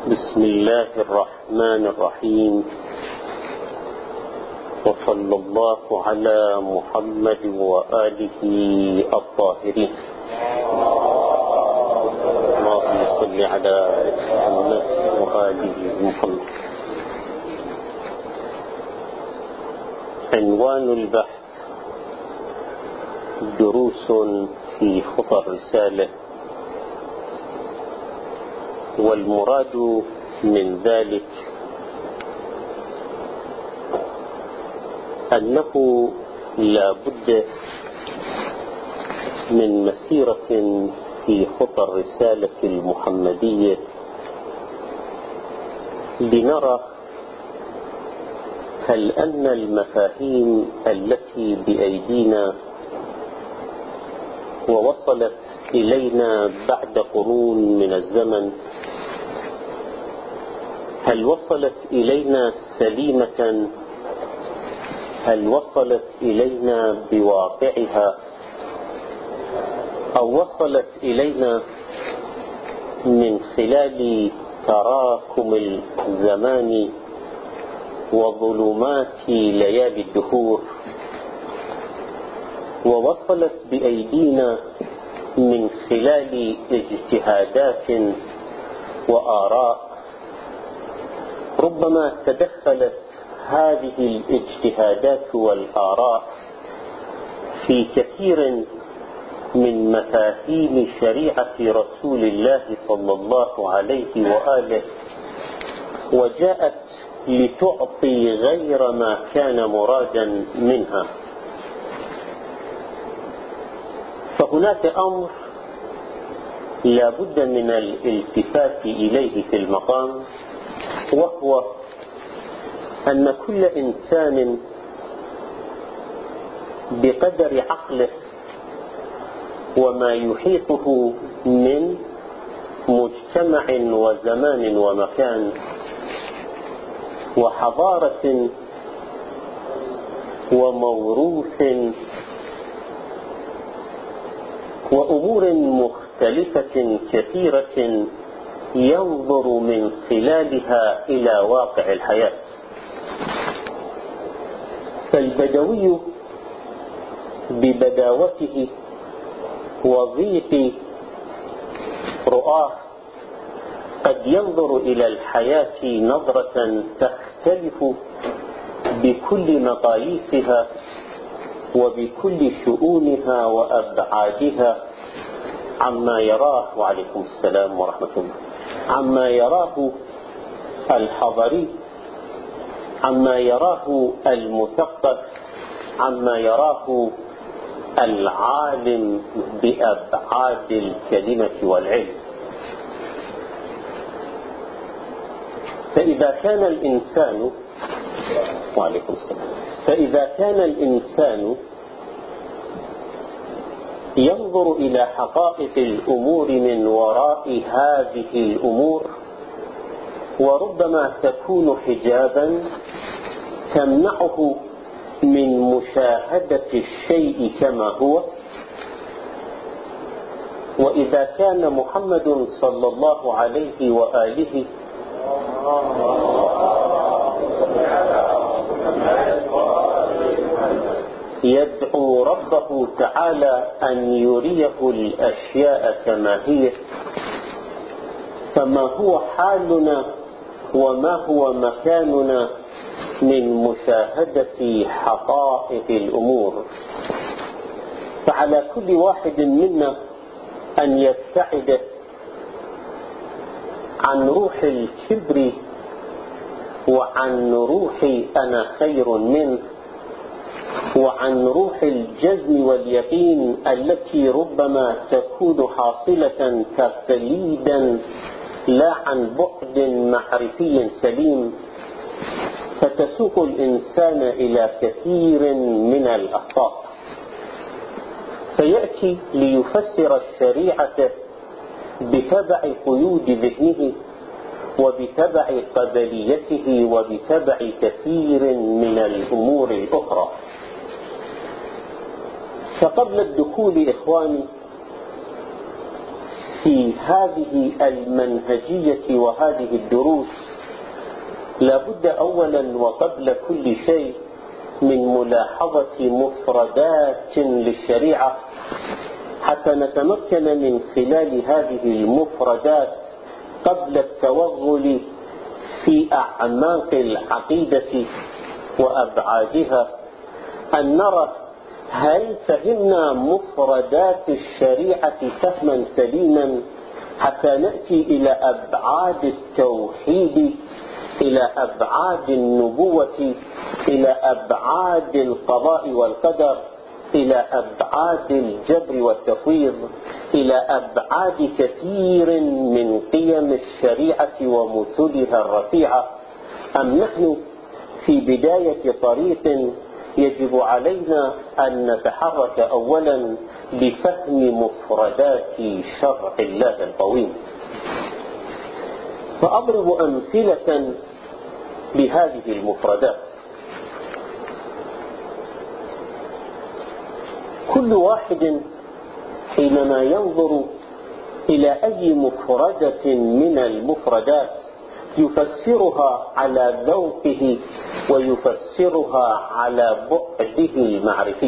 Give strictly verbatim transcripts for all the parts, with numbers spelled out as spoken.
بسم الله الرحمن الرحيم، وصلى الله على محمد وآله الطاهرين. اللهم صل على محمد وآله محمد. عنوان البحث: دروس في خطى الرسالة. والمراد من ذلك أنه لا بد من مسيرة في خطى الرسالة المحمدية لنرى هل أن المفاهيم التي بأيدينا ووصلت إلينا بعد قرون من الزمن هل وصلت إلينا سليمة؟ هل وصلت إلينا بواقعها، أو وصلت إلينا من خلال تراكم الزمان وظلمات ليالي الدهور، ووصلت بأيدينا من خلال اجتهادات وآراء ربما تدخلت هذه الاجتهادات والآراء في كثير من مفاهيم شريعة رسول الله صلى الله عليه وآله، وجاءت لتعطي غير ما كان مرادا منها. فهناك أمر لا بد من الالتفات إليه في المقام، وهو أن كل إنسان بقدر عقله وما يحيطه من مجتمع وزمان ومكان وحضارة وموروث وأمور مختلفة كثيرة ينظر من خلالها إلى واقع الحياة. فالبدوي ببداوته وضيق رؤاه قد ينظر إلى الحياة نظرة تختلف بكل مقاييسها وبكل شؤونها وأبعادها عما يراه، وعليكم السلام ورحمة الله، عما يراه الحضري، عما يراه المثقف، عما يراه العالم بأبعاد الكلمة والعلم. فإذا كان الإنسان وعليكم السلام فإذا كان الإنسان ينظر إلى حقائق الأمور من وراء هذه الأمور، وربما تكون حجابا تمنعه من مشاهدة الشيء كما هو. وإذا كان محمد صلى الله عليه وآله يدعو ربه تعالى أن يريه الأشياء كما هي، فما هو حالنا وما هو مكاننا من مشاهدة حقائق الأمور؟ فعلى كل واحد منا أن يبتعد عن روح الكبر وعن روح أنا خير منه، وعن روح الجزم واليقين التي ربما تكون حاصلة تقليدا لا عن بعد معرفي سليم، فتسوق الإنسان إلى كثير من الأخطاء. فيأتي ليفسر الشريعة بتبع قيود ذهنه وبتبع قبليته وبتبع كثير من الأمور الأخرى. فقبل الدخول إخواني في هذه المنهجية وهذه الدروس لا بد أولا وقبل كل شيء من ملاحظة مفردات للشريعة حتى نتمكن من خلال هذه المفردات قبل التوغل في أعماق العقيدة وأبعادها أن نرى هل فهمنا مفردات الشريعة فهما سليما حتى نأتي إلى أبعاد التوحيد، إلى أبعاد النبوة، إلى أبعاد القضاء والقدر، إلى أبعاد الجبر والتفويض، إلى أبعاد كثير من قيم الشريعة ومثلها الرفيعة، أم نحن في بداية طريق يجب علينا أن نتحرك أولا بفهم مفردات شرع الله القويم؟ فأضرب أمثلة لهذه المفردات. كل واحد حينما ينظر إلى أي مفردة من المفردات يفسرها على ذوقه ويفسرها على بعده المعرفي.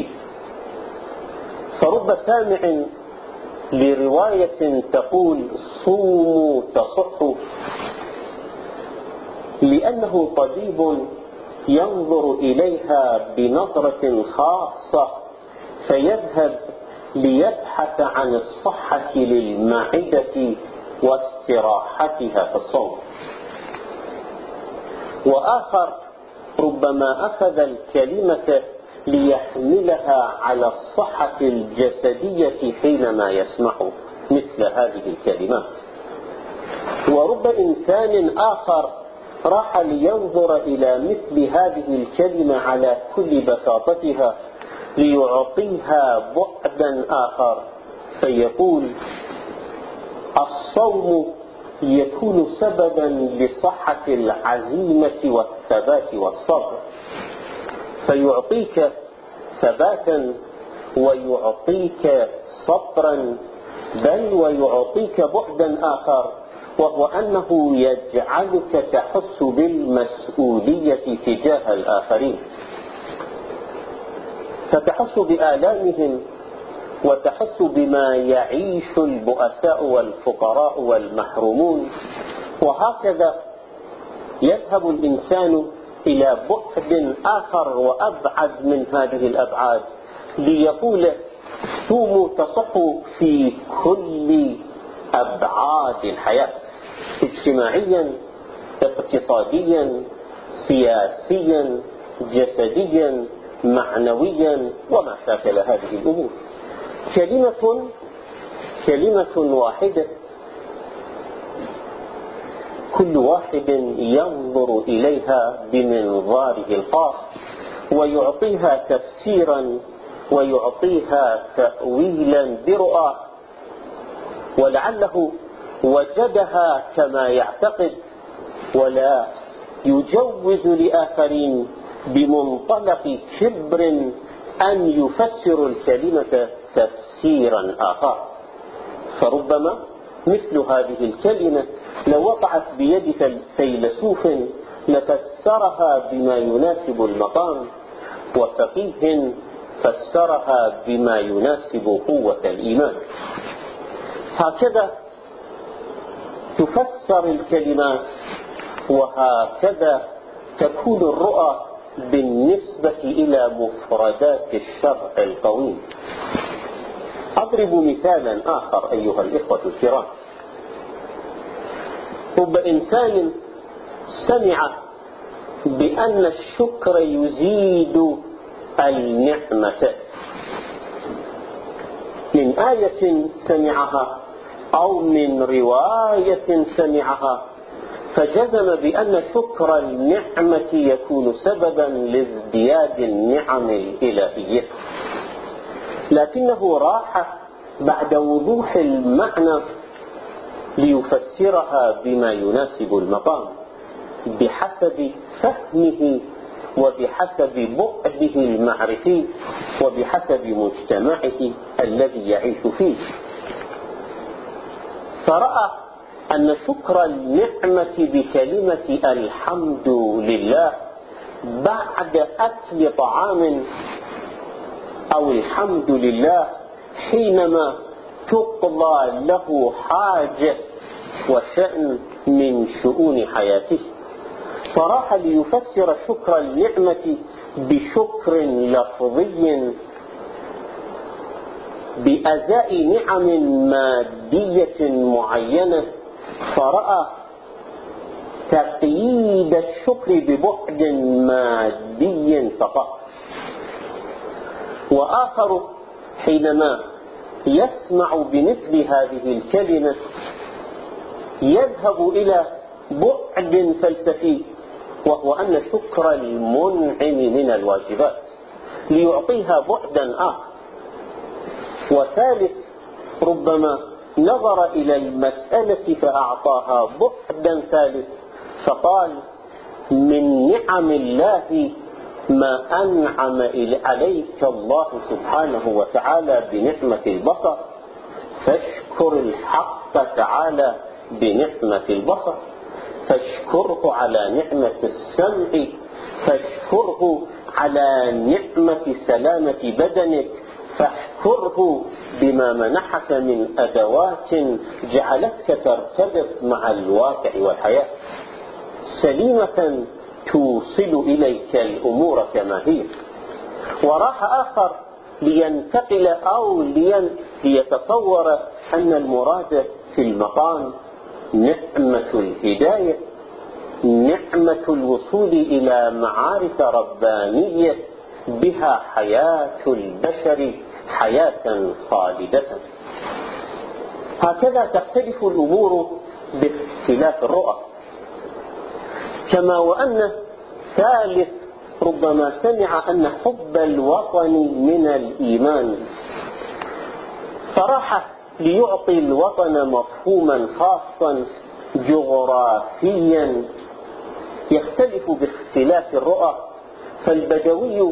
فرب سامع لرواية تقول صوموا تصحوا لأنه طبيب ينظر إليها بنظرة خاصة فيذهب ليبحث عن الصحة للمعدة واستراحتها في الصوم. وآخر ربما أخذ الكلمة ليحملها على الصحة الجسدية حينما يسمع مثل هذه الكلمات. ورب إنسان آخر راح لينظر إلى مثل هذه الكلمة على كل بساطتها ليعطيها بعدا آخر فيقول الصوم يكون سببا لصحة العزيمة والثبات والصبر، فيعطيك ثباتا ويعطيك صبرا، بل ويعطيك بعدا آخر وهو أنه يجعلك تحس بالمسؤولية تجاه الآخرين، فتحس بآلامهم وتحس بما يعيش البؤساء والفقراء والمحرومون. وهكذا يذهب الإنسان إلى بعد آخر وأبعد من هذه الأبعاد ليقول صوموا تصحوا في كل أبعاد الحياة، اجتماعيا، اقتصاديا، سياسيا، جسديا، معنويا، وما شاكل هذه الأمور. كلمة كلمة واحدة كل واحد ينظر إليها بمنظاره الخاص ويعطيها تفسيرا ويعطيها تأويلا برؤى، ولعله وجدها كما يعتقد ولا يجوز لآخرين بمنطلق كبر أن يفسروا الكلمة تفسيرا آخر. فربما مثل هذه الكلمة لو وقعت بيد فيلسوف لفسرها بما يناسب المقام، وفقيه فسرها بما يناسب قوة الإيمان. هكذا تفسر الكلمات وهكذا تكون الرؤى بالنسبة إلى مفردات الشرع القويم. أضرب مثالا آخر أيها الإخوة الكرام. رب إنسان سمع بأن الشكر يزيد النعمة من آية سمعها أو من رواية سمعها، فجزم بأن شكر النعمة يكون سببا لازدياد النعم الإلهية، لكنه راح بعد وضوح المعنى ليفسرها بما يناسب المقام بحسب فهمه وبحسب بعده المعرفي وبحسب مجتمعه الذي يعيش فيه. فرأى أن شكر النعمة بكلمة الحمد لله بعد أكل طعام أو الحمد لله حينما تقضى له حاجة وشأن من شؤون حياته، فراح ليفسر شكر النعمة بشكر لفظي بأزاء نعم مادية معينة، فرأى تقييد الشكر ببعد مادي فقط. وآخر حينما يسمع بمثل هذه الكلمة يذهب إلى بعد فلسفي، وهو أن شكر المنعم من الواجبات، ليعطيها بعدا آخر. وثالث ربما نظر إلى المسألة فأعطاها بعدا ثالث، فقال: من نعم الله ما أنعم عليك الله سبحانه وتعالى بنعمة البصر، فاشكر الحق تعالى بنعمة البصر، فاشكره على نعمة السمع، فاشكره على نعمة سلامة بدنك، فاشكره بما منحك من أدوات جعلتك ترتبط مع الواقع والحياة سليمة توصل إليك الأمور كما هي. وراح آخر لينتقل أو ليتصور أن المراد في المقام نعمة الهداية، نعمة الوصول إلى معارف ربانية بها حياة البشر حياة خالدة. هكذا تختلف الأمور باختلاف الرؤى. كما وأن ثالث ربما سمع أن حب الوطن من الإيمان، فراح ليعطي الوطن مفهوما خاصا جغرافيا يختلف باختلاف الرؤى. فالبدوي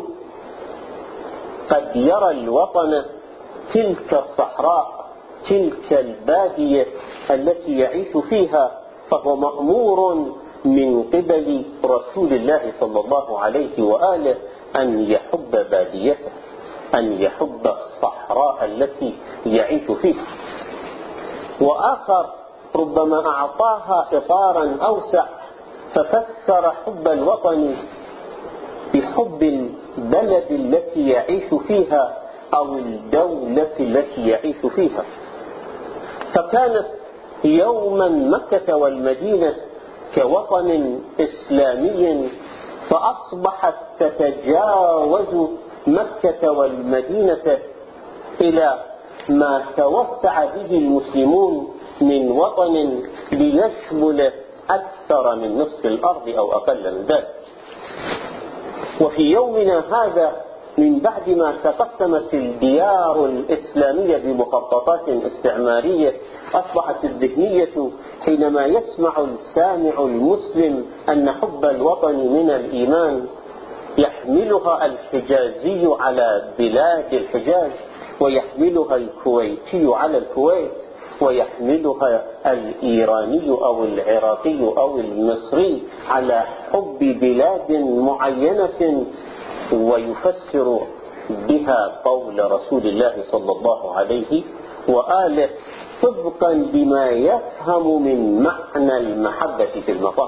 قد يرى الوطن تلك الصحراء، تلك البادية التي يعيش فيها، فهو مأمور من قبل رسول الله صلى الله عليه وآله أن يحب باديته، أن يحب الصحراء التي يعيش فيها. وآخر ربما أعطاها إطارا أوسع ففسر حب الوطن بحب البلد التي يعيش فيها أو الدولة التي يعيش فيها. فكانت يوما مكة والمدينة كوطن إسلامي، فأصبحت تتجاوز مكة والمدينة إلى ما توسع به المسلمون من وطن ليشمل أكثر من نصف الأرض أو أقل من ذلك. وفي يومنا هذا من بعد ما تقسمت الديار الإسلامية بمخططات استعمارية، أصبحت الذهنية حينما يسمع السامع المسلم أن حب الوطن من الإيمان يحملها الحجازي على بلاد الحجاز، ويحملها الكويتي على الكويت، ويحملها الإيراني أو العراقي أو المصري على حب بلاد معينة، ويفسر بها قول رسول الله صلى الله عليه وآله طبقا بما يفهم من معنى المحبة في المطاف.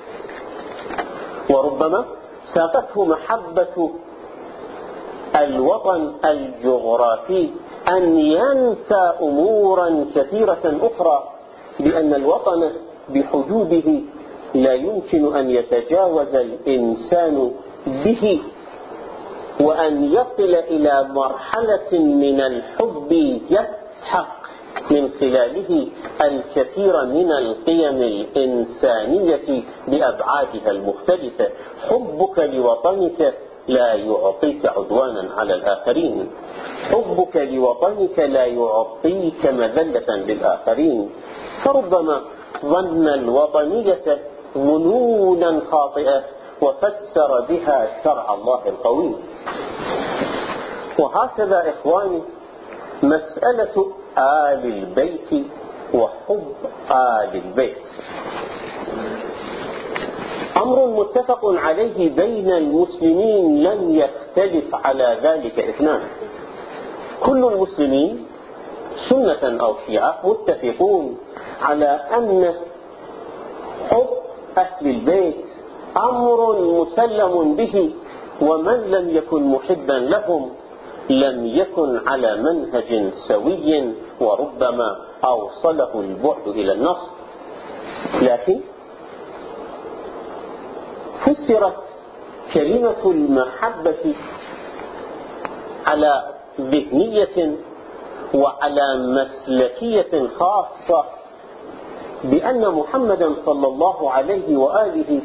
وربما ساقته محبة الوطن الجغرافي أن ينسى أمورا كثيرة أخرى، لأن الوطن بحدوده لا يمكن أن يتجاوز الإنسان به، وأن يصل إلى مرحلة من الحب يسحق من خلاله الكثير من القيم الإنسانية بأبعادها المختلفة. حبك لوطنك لا يعطيك عدوانا على الآخرين، حبك لوطنك لا يعطيك مذلة للآخرين. فربما ظن الوطنية ظنونا خاطئة وفسر بها شرع الله القوي. وهكذا إخواني مسألة آل البيت وحب آل البيت أمر متفق عليه بين المسلمين، لم يختلف على ذلك اثنان. كل المسلمين سنة أو شيعة متفقون على أن حب أهل البيت أمر مسلم به، ومن لم يكن محبا لهم لم يكن على منهج سوي، وربما أوصله البعد إلى النصر. لكن فسرت كلمة المحبة على ذهنية وعلى مسلكية خاصة بأن محمدا صلى الله عليه وآله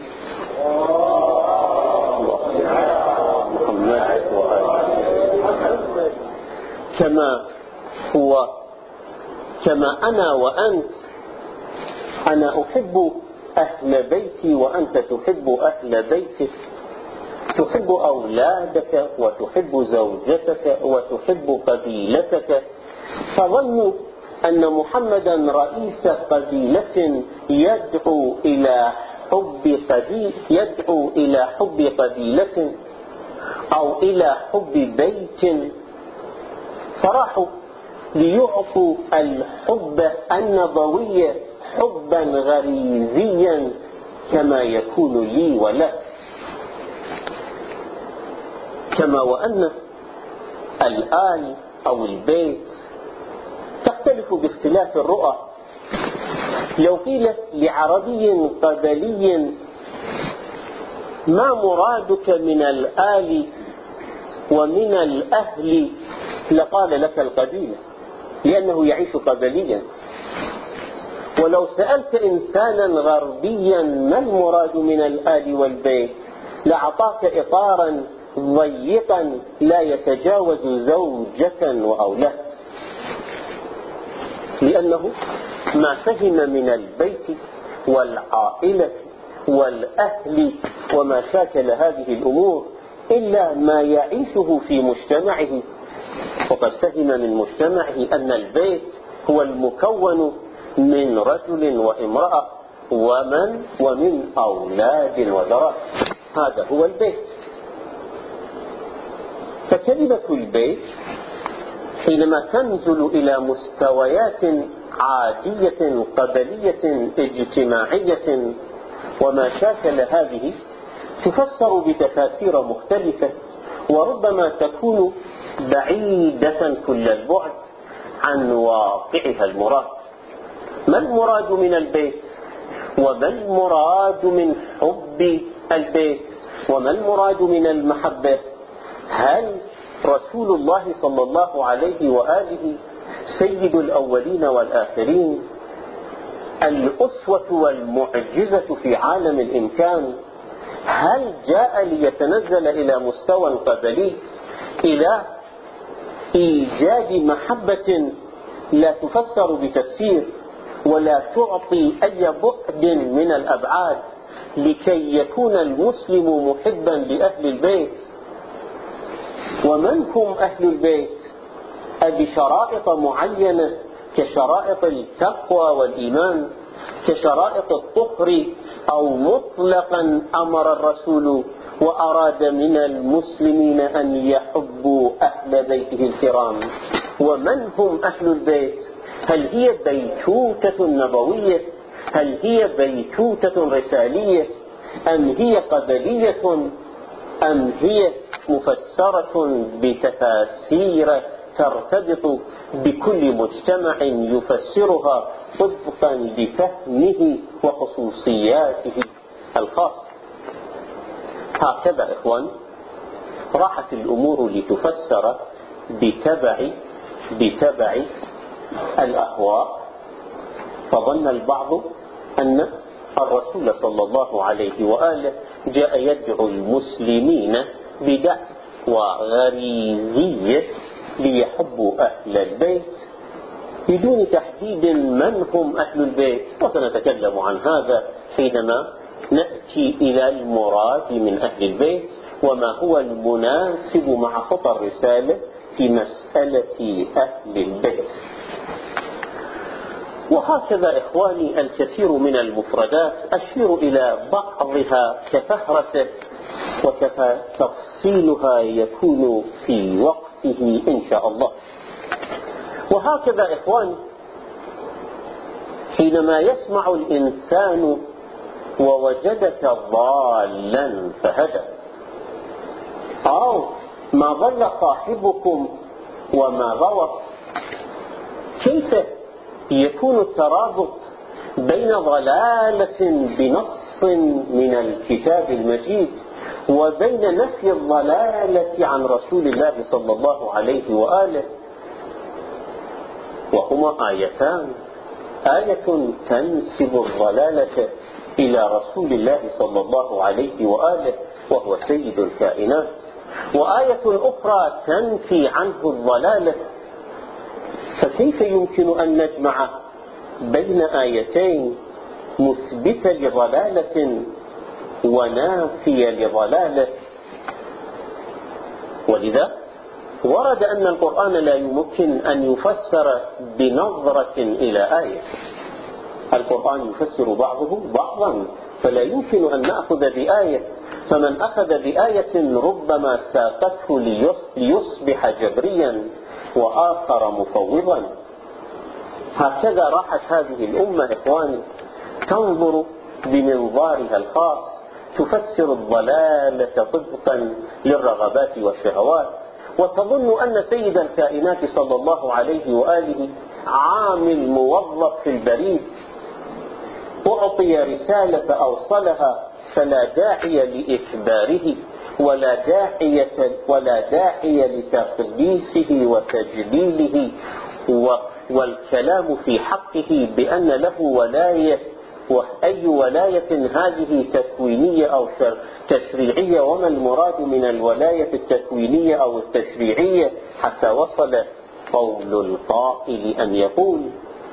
محمد وآله كما هو كما أنا وأنت، أنا أحب أهل بيتي وأنت تحب أهل بيتك، تحب أولادك وتحب زوجتك وتحب قبيلتك، فظنوا أن محمدا رئيس قبيلة يدعو إلى حب قبيلة يدعو إلى حب قبيلة أو إلى حب بيت، فراحوا ليعطوا الحب النبوي حبا غريزيا كما يكون لي ولك. كما وأن الآل أو البيت تختلف باختلاف الرؤى. لو قيل لعربي قبلي ما مرادك من الآل ومن الأهل لقال لك القبيلة، لأنه يعيش قبليا. ولو سألت إنسانا غربيا ما المراد من الآل والبيت لأعطاك إطارا ضيقا لا يتجاوز زوجة وأولاد، لأنه ما فهم من البيت والعائلة والأهل وما شاكل هذه الأمور إلا ما يعيشه في مجتمعه. وقد فهم من مجتمعه أن البيت هو المكون من رجل وامرأة ومن ومن أولاد وذرات، هذا هو البيت. فكلمة البيت حينما تنزل إلى مستويات عادية قبلية اجتماعية وما شاكل هذه تفسر بتفاسير مختلفة، وربما تكون بعيدة كل البعد عن واقعها المراد. ما المراد من البيت؟ وما المراد من حب البيت؟ وما المراد من المحبة؟ هل رسول الله صلى الله عليه وآله سيد الأولين والآخرين، الأسوة والمعجزة في عالم الإمكان؟ هل جاء ليتنزل إلى مستوى قبلي إلى إيجاد محبة لا تفسر بتفسير ولا تعطي أي بعد من الأبعاد لكي يكون المسلم محبا لأهل البيت؟ ومن هم أهل البيت؟ بشرائط معينة كشرائط التقوى والإيمان، كشرائط الطهر، أو مطلقا أمر الرسول وأراد من المسلمين أن يحبوا أهل بيته الكرام؟ ومن هم أهل البيت؟ هل هي بيتوتة نبوية؟ هل هي بيتوتة رسالية؟ أم هي قبلية؟ أم هي مفسرة بتفاسير ترتبط بكل مجتمع يفسرها طبقا لفهمه وخصوصياته الخاصة؟ هكذا إخوان راحت الأمور لتفسر بتبع بتبع الأهواء، فظن البعض أن الرسول صلى الله عليه وآله جاء يدعو المسلمين بدعوى غريزية ليحبوا أهل البيت بدون تحديد من هم أهل البيت، وسنتكلم عن هذا حينما نأتي إلى المراد من أهل البيت وما هو المناسب مع خطى الرسالة في مسألة أهل البيت. وهكذا إخواني الكثير من المفردات أشير إلى بعضها كفهرسة، وتفصيلها يكون في وقته إن شاء الله. وهكذا إخواني حينما يسمع الإنسان ووجدك ضالا فهدى، أو ما ضل صاحبكم وما غوى، كيف يكون الترابط بين ضلالة بنص من الكتاب المجيد وبين نفي الضلالة عن رسول الله صلى الله عليه وآله؟ وهما آيتان، آية تنسب الضلالة إلى رسول الله صلى الله عليه وآله وهو سيد الكائنات، وآية أخرى تنفي عنه الضلالة. فكيف يمكن أن نجمع بين آيتين مثبتة لضلالة ونافية لضلالة؟ ولذا ورد أن القرآن لا يمكن أن يفسر بنظرة إلى آية، القرآن يفسر بعضه بعضا، فلا يمكن أن نأخذ بآية، فمن أخذ بآية ربما ساقته ليصبح جبريا وآخر مفوضا. هكذا راحت هذه الأمة إخواني تنظر بمنظارها الخاص، تفسر الضلالة طبقا للرغبات والشهوات، وتظن أن سيد الكائنات صلى الله عليه وآله عامل موظف في البريد، أعطي رسالة أوصلها فلا داعي لإخباره ولا داعية ولا داعي لتقديسه وتجليله والكلام في حقه بأن له ولاية، وأي ولاية هذه تكوينية أو تشريعية، وما المراد من الولاية التكوينية أو التشريعية، حتى وصل قول القائل أن يقول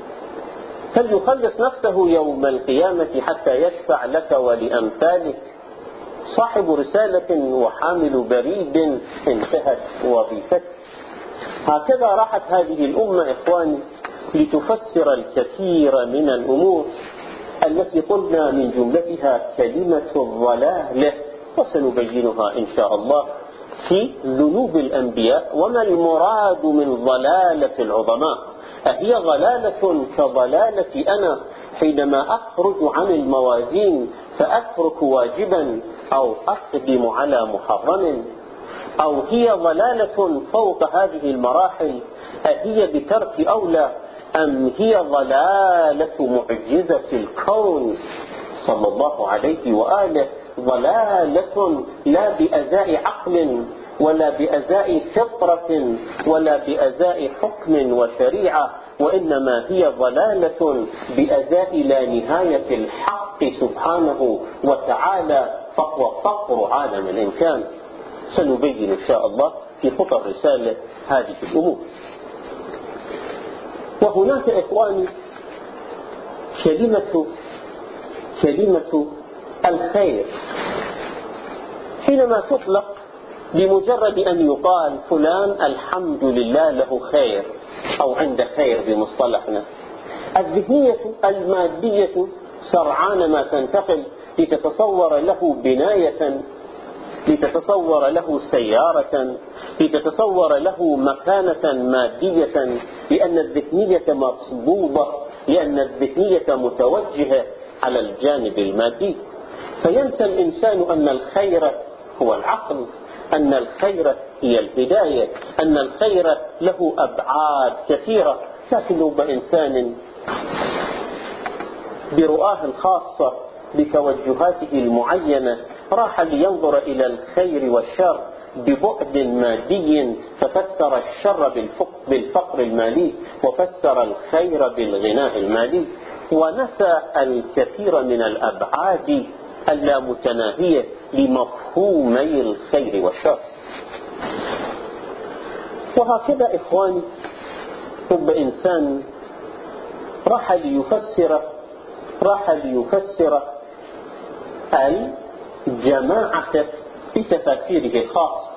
فليخلص نفسه يوم القيامة حتى يشفع لك ولأمثالك. صاحب رسالة وحامل بريد انتهت وظيفته. هكذا راحت هذه الأمة إخواني لتفسر الكثير من الأمور التي قلنا من جملتها كلمة الضلالة، وسنبينها إن شاء الله في ذنوب الأنبياء وما المراد من ضلالة العظماء. أهي ضلالة كضلالة أنا حينما أخرج عن الموازين فأترك واجبا أو أقدم على محرم، أو هي ضلالة فوق هذه المراحل، أهي بترك أولى، أم هي ضلالة معجزة الكون صلى الله عليه وآله، ضلالة لا بأزاء عقل ولا بأزاء فطرة ولا بأزاء حكم وشريعة، وإنما هي ضلالة بأزاء لا نهاية الحق سبحانه وتعالى، فهو فقر عالم الإمكان. سنبين إن شاء الله في خطى الرسالة هذه الأمور. وهناك إخواني كلمة كلمة الخير حينما تطلق بمجرد أن يقال فلان الحمد لله له خير أو عند خير بمصطلحنا، الذهنية المادية سرعان ما تنتقل لتتصور له بناية، لتتصور له سيارة، لتتصور له مكانة مادية، لأن الذهنية مصبوبة، لأن الذهنية متوجهة على الجانب المادي. فينسى الإنسان أن الخير هو العقل، أن الخير هي الهداية، أن الخير له أبعاد كثيرة. لكن رب إنسان برؤاه الخاصة بتوجهاته المعينة راح لينظر إلى الخير والشر ببعد مادي، ففسر الشر بالفقر المالي وفسر الخير بالغناء المالي، ونسى الكثير من الأبعاد اللامتناهية لمفهومي الخير والشر. وهكذا إخواني رب إنسان راح ليفسر راح ليفسر الجماعة بتفاسيره الخاص.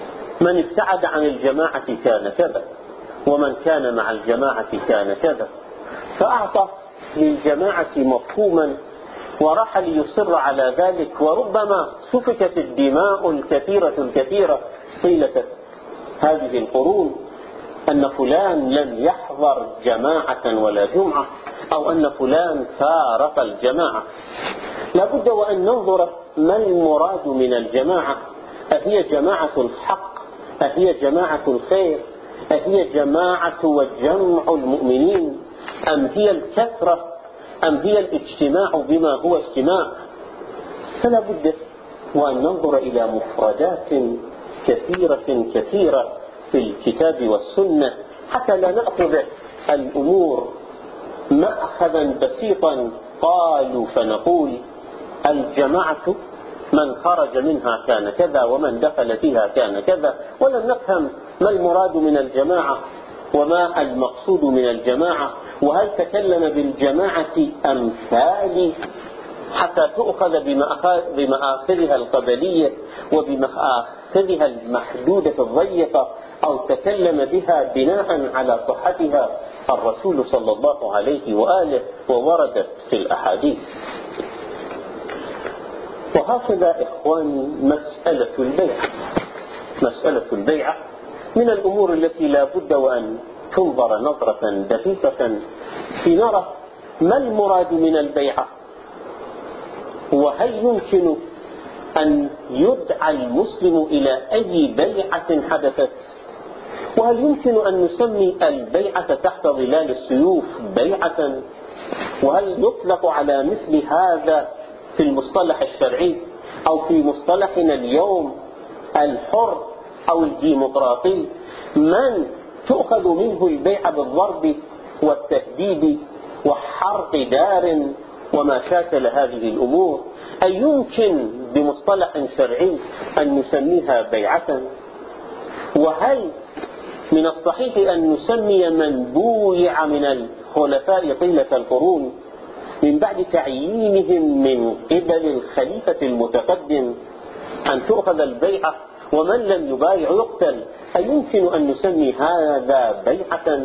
من ابتعد عن الجماعة كان كذا، ومن كان مع الجماعة كان كذا، فأعطى للجماعة مفهوما وراح ليصر على ذلك، وربما سفكت الدماء الكثيرة الكثيرة طيلة هذه القرون، أن فلان لم يحضر جماعة ولا جمعة، أو أن فلان فارق الجماعة. لابد وأن ننظر ما المراد من الجماعة. أهي جماعة الحق؟ أهي جماعة الخير؟ أهي جماعة وجمع المؤمنين؟ أم هي الكثرة؟ أم هي الاجتماع بما هو اجتماع؟ فلا بد وأن ننظر إلى مفردات كثيرة كثيرة في الكتاب والسنة حتى لا نأخذ الأمور مأخذا بسيطا قالوا فنقول الجماعة من خرج منها كان كذا ومن دخل فيها كان كذا، ولم نفهم ما المراد من الجماعة وما المقصود من الجماعة، وهل تكلم بالجماعة أمثال حتى تؤخذ بمآخذها القبلية وبمآخذها المحدودة الضيقة، أو تكلم بها بناء على صحتها الرسول صلى الله عليه وآله ووردت في الأحاديث. وهكذا إخواني مسألة البيعة مسألة البيعة من الأمور التي لا بد وأن تنظر نظرة دقيقة لنرى ما المراد من البيعة، وهل يمكن أن يدعى المسلم إلى أي بيعة حدثت، وهل يمكن أن نسمي البيعة تحت ظلال السيوف بيعة، وهل يطلق على مثل هذا في المصطلح الشرعي أو في مصطلحنا اليوم الحر أو الديمقراطي من تؤخذ منه البيعة بالضرب والتهديد وحرق دار وما شاكل هذه الأمور؟ أي يمكن بمصطلح شرعي أن نسميها بيعة؟ وهل من الصحيح أن نسمي من بويع من الخلفاء طيلة القرون من بعد تعيينهم من قبل الخليفة المتقدم أن تؤخذ البيعة، ومن لم يبايع يقتل؟ أي يمكن أن نسمي هذا بيعة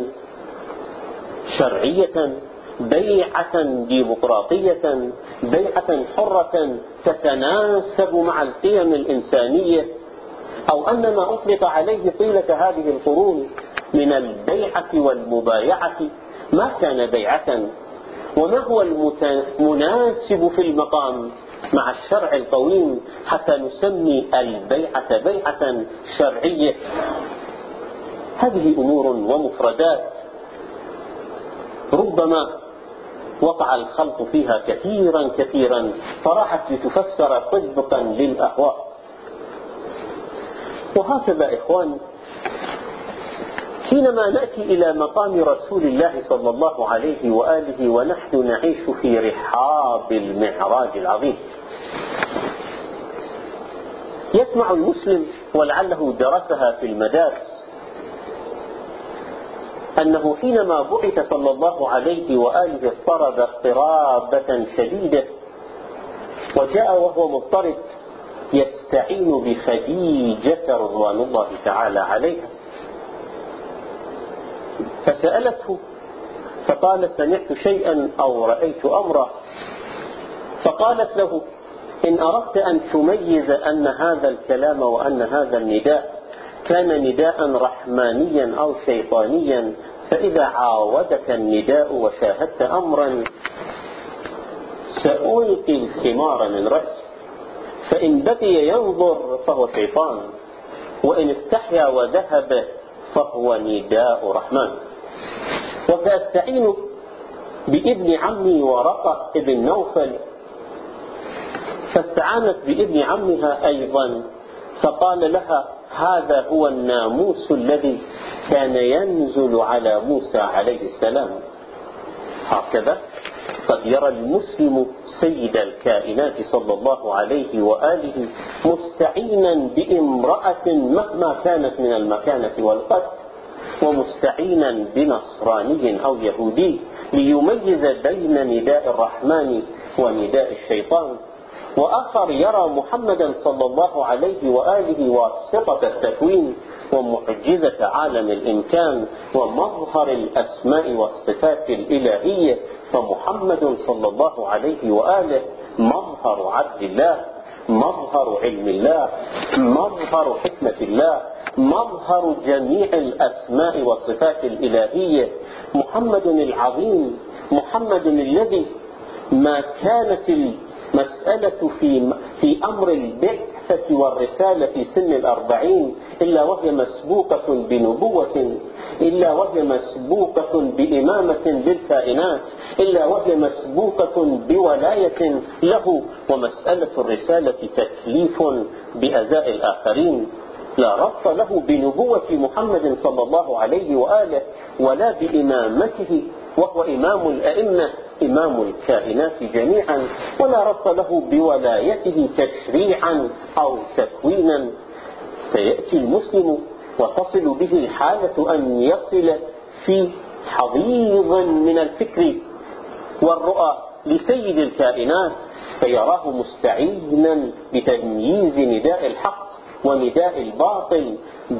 شرعية، بيعة ديمقراطية، بيعة حرة تتناسب مع القيم الإنسانية، أو أن ما أطلق عليه طيلة هذه القرون من البيعة والمبايعة ما كان بيعة؟ وما هو المناسب في المقام مع الشرع القويم حتى نسمي البيعة بيعة شرعية؟ هذه أمور ومفردات ربما وقع الخلط فيها كثيرا كثيرا فراحت لتفسر طبقا للأهواء. وهكذا إخوان حينما نأتي إلى مقام رسول الله صلى الله عليه وآله ونحن نعيش في رحاب المعراج العظيم، يسمع المسلم ولعله درسها في المدارس أنه حينما بعث صلى الله عليه وآله اضطرب اضطرابة شديدة وجاء وهو مضطرب يستعين بخديجة رضوان الله تعالى عليها، فسألته فقال سمعت شيئا أو رأيت أمرا، فقالت له إن أردت أن تميز أن هذا الكلام وأن هذا النداء كان نداء رحمانيا أو شيطانيا فإذا عاودك النداء وشاهدت أمرا سألقي الخمار من رأسه، فإن بقي ينظر فهو شيطان، وإن استحيا وذهب فهو نداء رحمن. وسأستعين بابن عمي ورقة ابن نوفل، فاستعانت بابن عمها أيضا فقال لها هذا هو الناموس الذي كان ينزل على موسى عليه السلام. هكذا قد يرى المسلم سيد الكائنات صلى الله عليه وآله مستعينا بامرأة مهما كانت من المكانة والقدر، ومستعينا بنصراني أو يهودي ليميز بين نداء الرحمن ونداء الشيطان، وآخر يرى محمدا صلى الله عليه وآله واسطة التكوين ومعجزة عالم الإمكان ومظهر الأسماء والصفات الإلهية، فمحمد صلى الله عليه وآله مظهر عدل الله، مظهر علم الله، مظهر حكمة الله، مظهر جميع الأسماء والصفات الإلهية. محمد العظيم، محمد الذي ما كانت المسألة في في أمر البعثة والرسالة في سن الأربعين إلا وهي مسبوقة بنبوة، إلا وهي مسبوقة بإمامة للكائنات، إلا وهي مسبوقة بولاية له. ومسألة الرسالة تكليف بأداء الآخرين، لا ربط له بنبوة محمد صلى الله عليه وآله ولا بإمامته، وهو إمام الأئمة، إمام الكائنات جميعا، ولا ربط له بولايته تشريعا أو تكوينا. فيأتي المسلم وتصل به الحالة أن يصل في حضيض من الفكر والرؤى لسيد الكائنات، فيراه مستعينا بتمييز نداء الحق ونداء الباطل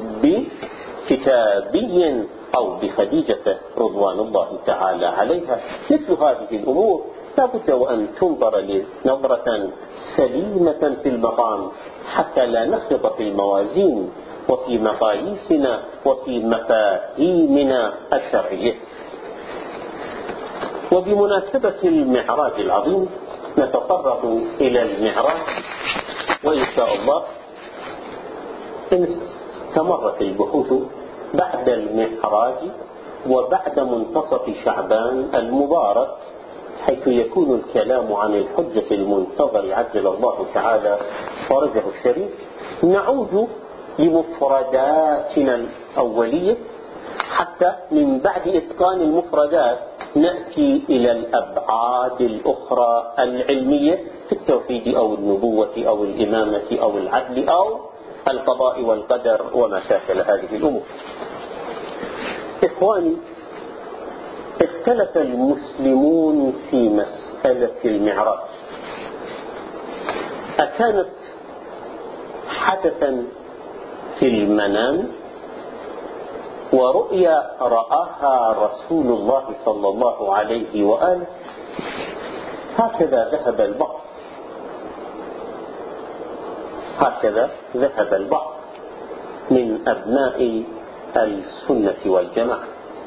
بكتابي أو بخديجة رضوان الله تعالى عليها. مثل هذه الأمور لا بد وأن تنظر نظرة سليمة في المقام، حتى لا نخلط في الموازين وفي مقاييسنا وفي مفاهيمنا الشرعية. وبمناسبة المعراج العظيم نتطرق إلى المعراج، وإن شاء الله إن استمرت البحوث بعد المعراج وبعد منتصف شعبان المبارك، حيث يكون الكلام عن الحجة المنتظر عجل الله تعالى فرجه الشريف، نعود لمفرداتنا الأولية، حتى من بعد إتقان المفردات نأتي إلى الأبعاد الأخرى العلمية في التوحيد أو النبوة أو الإمامة أو العدل أو القضاء والقدر وما شاكل هذه الأمور. إخواني، اختلف المسلمون في مسألة المعراج، أكانت حدثا في المنام ورؤيا رآها رسول الله صلى الله عليه وآله؟ هكذا ذهب البعض، هكذا ذهب البعض من أبناء السنة والجماعة.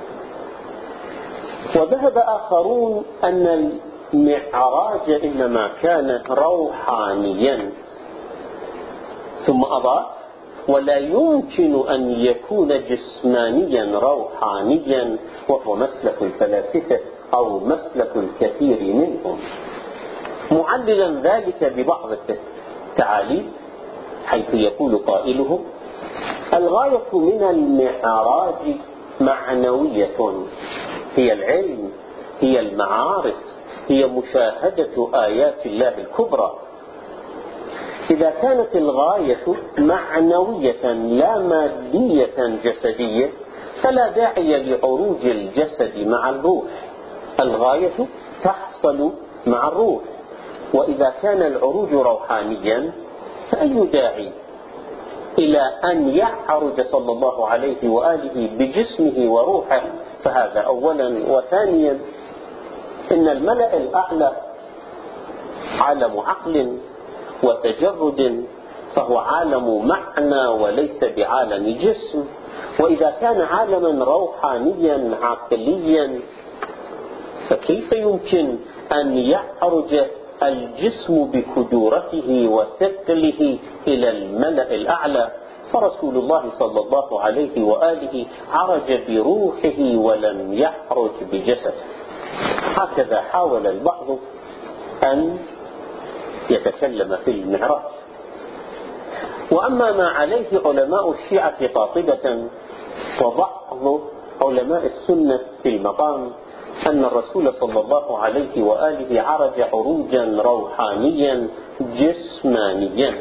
وذهب آخرون أن المعراج إنما كان روحانيا، ثم أضاف: ولا يمكن أن يكون جسمانيا روحانيا، وهو مسلك الفلاسفة أو مسلك الكثير منهم، معللا ذلك ببعض التعاليل، حيث يقول قائلهم: الغاية من المعراج معنوية، هي العلم، هي المعارف، هي مشاهدة آيات الله الكبرى. إذا كانت الغاية معنوية لا مادية جسدية فلا داعي لعروج الجسد مع الروح، الغاية تحصل مع الروح. وإذا كان العروج روحانيا فأي داعي إلى أن يعرج صلى الله عليه وآله بجسمه وروحه؟ فهذا أولا. وثانيا، إن الملأ الأعلى عالم عقل وتجرد، فهو عالم معنى وليس بعالم جسم. وإذا كان عالما روحانيا عقليا فكيف يمكن أن يعرج الجسم بكدورته وثقله إلى الملأ الأعلى؟ فرسول الله صلى الله عليه وآله عرج بروحه ولم يعرج بجسده. هكذا حاول البعض أن يتكلم في المعراج. وأما ما عليه علماء الشيعة قاطبة وبعض علماء السنة في المقام، أن الرسول صلى الله عليه وآله عرج عروجا روحانيا جسمانيا.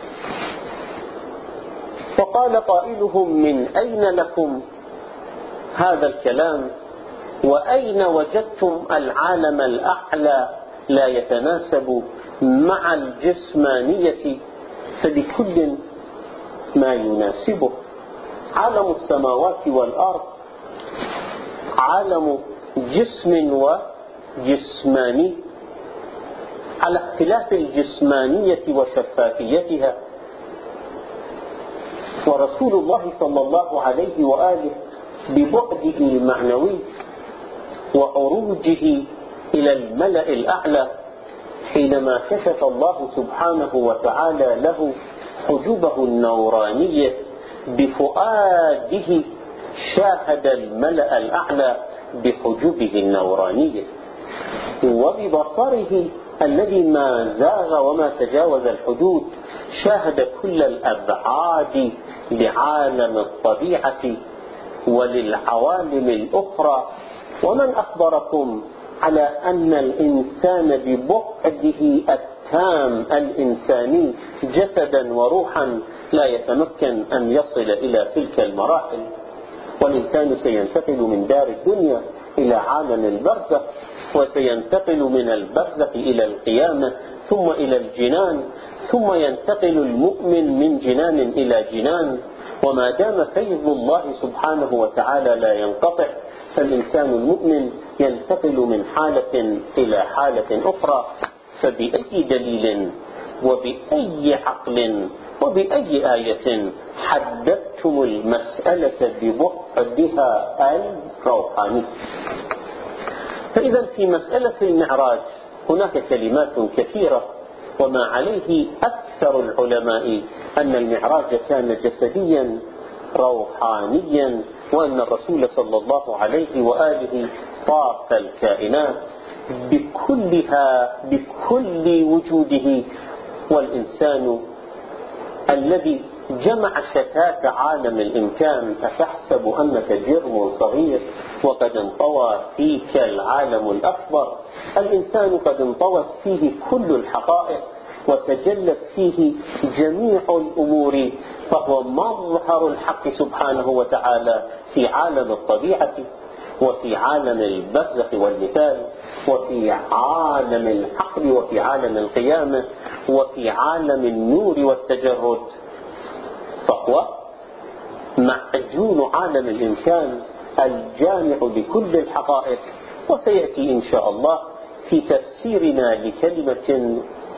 فقال قائلهم: من أين لكم هذا الكلام؟ وأين وجدتم العالم الأعلى لا يتناسب مع الجسمانية؟ فلكل ما يناسبه. عالم السماوات والأرض عالم جسم وجسماني على اختلاف الجسمانية وشفافيتها، ورسول الله صلى الله عليه وآله ببعده المعنوي وعروجه إلى الملأ الأعلى حينما كشف الله سبحانه وتعالى له حجبه النورانية بفؤاده، شاهد الملأ الأعلى بحجبه النورانية، وببصره الذي ما زاغ وما تجاوز الحدود شاهد كل الأبعاد لعالم الطبيعة وللعوالم الأخرى. ومن أخبركم على أن الإنسان ببعده التام الإنساني جسدا وروحا لا يتمكن أن يصل إلى تلك المراحل، والإنسان سينتقل من دار الدنيا إلى عالم البرزخ، وسينتقل من البرزخ إلى القيامة ثم إلى الجنان، ثم ينتقل المؤمن من جنان إلى جنان. وما دام فيض الله سبحانه وتعالى لا ينقطع، فالإنسان المؤمن ينتقل من حالة إلى حالة أخرى. فبأي دليل وبأي عقل وبأي آية حددتم المسألة ببعدها الروحاني؟ فإذا في مسألة المعراج هناك كلمات كثيرة، وما عليه أكثر العلماء أن المعراج كان جسديا روحانيا، وأن الرسول صلى الله عليه وآله طاف الكائنات بكلها بكل وجوده. والإنسان الذي جمع شتات عالم الإمكان أتحسب أنك جرم صغير وقد انطوى فيك العالم الأكبر؟ الإنسان قد انطوت فيه كل الحقائق وتجلت فيه جميع الأمور، فهو مظهر الحق سبحانه وتعالى في عالم الطبيعة وفي عالم البرزخ والمثال وفي عالم العقل وفي عالم القيامة وفي عالم النور والتجرد، فهو معجون عالم الإمكان الجامع لكل الحقائق. وسيأتي إن شاء الله في تفسيرنا لكلمة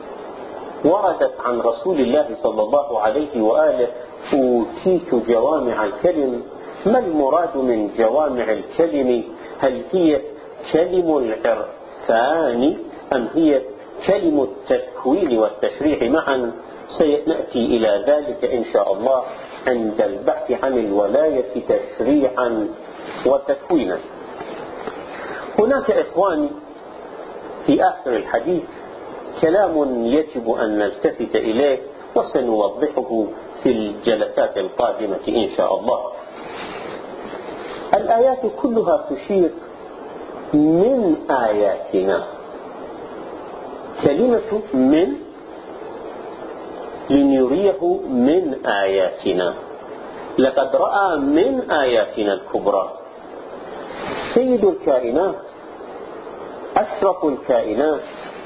وردت عن رسول الله صلى الله عليه وآله: أوتيت جوامع الكلم. ما المراد من جوامع الكلم؟ هل هي كلم العرفان أم هي كلم التكوين والتشريع معا؟ سيأتي إلى ذلك إن شاء الله عند البحث عن الولاية تشريعا وتكوينا. هناك إخواني في آخر الحديث كلام يجب أن نلتفت إليه وسنوضحه في الجلسات القادمة إن شاء الله. الآيات كلها تشير من آياتنا. كلمة من لنريه من آياتنا، لقد رأى من آياتنا الكبرى. سيد الكائنات، أشرف الكائنات،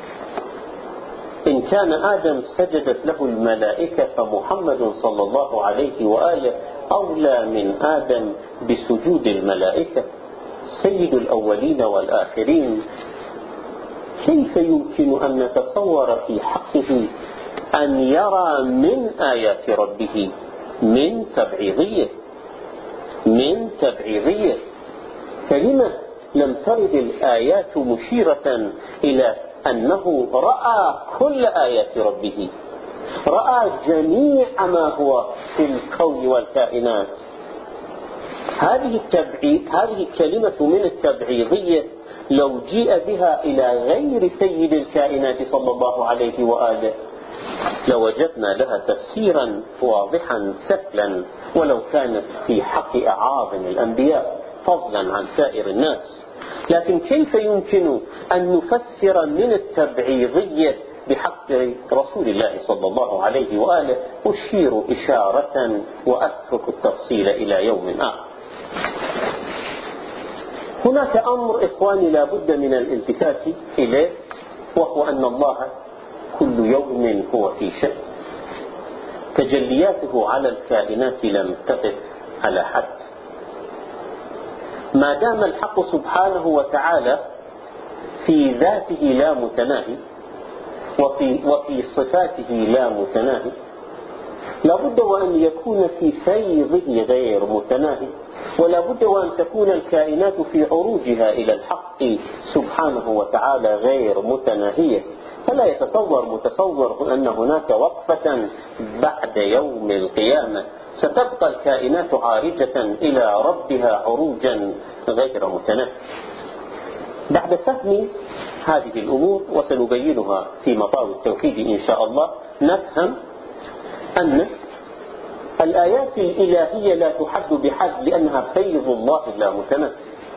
إن كان آدم سجدت له الملائكة فمحمد صلى الله عليه وآله أولى من آدم بسجود الملائكة، سيد الأولين والآخرين. كيف يمكن أن نتصور في حقه أن يرى من آيات ربه من تبعيضية من تبعيضية فلما لم ترد الآيات مشيرة إلى أنه رأى كل آيات ربه، رأى جميع ما هو في الكون والكائنات؟ هذه التبعيض هذه الكلمة من التبعيضية لو جيء بها إلى غير سيد الكائنات صلى الله عليه وآله لوجدنا لها تفسيرا واضحا سهلا، ولو كانت في حق أعاظم الأنبياء فضلا عن سائر الناس. لكن كيف يمكن أن نفسر من التبعيضية بحق رسول الله صلى الله عليه وآله؟ أشير إشارة وأترك التفصيل إلى يوم آخر. هناك أمر إخواني لا بد من الالتفات إليه، وهو أن الله كل يوم هو في شأن. تجلياته على الكائنات لم تقف على حد. ما دام الحق سبحانه وتعالى في ذاته لا متناهي وفي, وفي صفاته لا متناهي، لابد وأن يكون في فيضه غير متناهي، ولا بد وأن تكون الكائنات في عروجها إلى الحق سبحانه وتعالى غير متناهية. فلا يتصور متصور أن هناك وقفة بعد يوم القيامة ستبقى الكائنات عارجة إلى ربها عروجا غير متناهية. بعد فهم هذه الأمور وسنبينها في مطار التوحيد إن شاء الله، نفهم أن الآيات الإلهية لا تحد بحد لأنها فيض الله لا متناهي.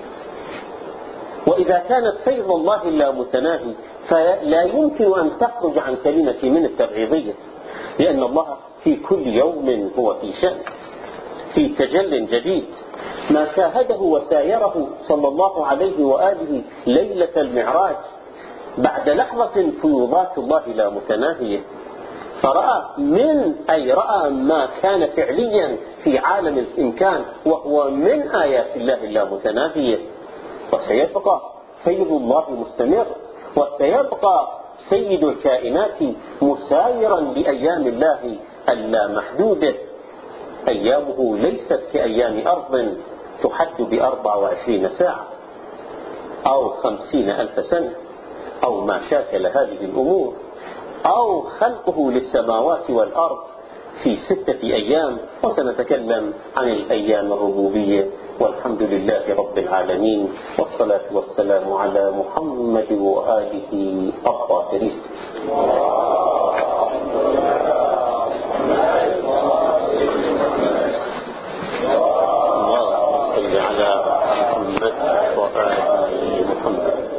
وإذا كانت فيض الله لا متناهي فلا يمكن أن تخرج عن كلمة من التبعيضية، لأن الله في كل يوم هو في شأن، في تجل جديد. ما شاهده وسايره صلى الله عليه وآله ليلة المعراج بعد لحظة فيوضات الله لا متناهية، فرأى من أي رأى ما كان فعليا في عالم الإمكان وهو من آيات الله لا متناهية. وسيبقى فيض الله مستمر، وسيبقى سيد الكائنات مسايرا لأيام الله اللامحدودة. أيامه ليست كأيام أرض تحد بأربع وعشرين ساعة أو خمسين ألف سنة أو ما شاكل هذه الأمور، أو خلقه للسماوات والأرض في ستة أيام. وسنتكلم عن الأيام الربوبية. والحمد لله رب العالمين، والصلاة والسلام على محمد وآله الطاهرين. اللهم صل على محمد وآل محمد.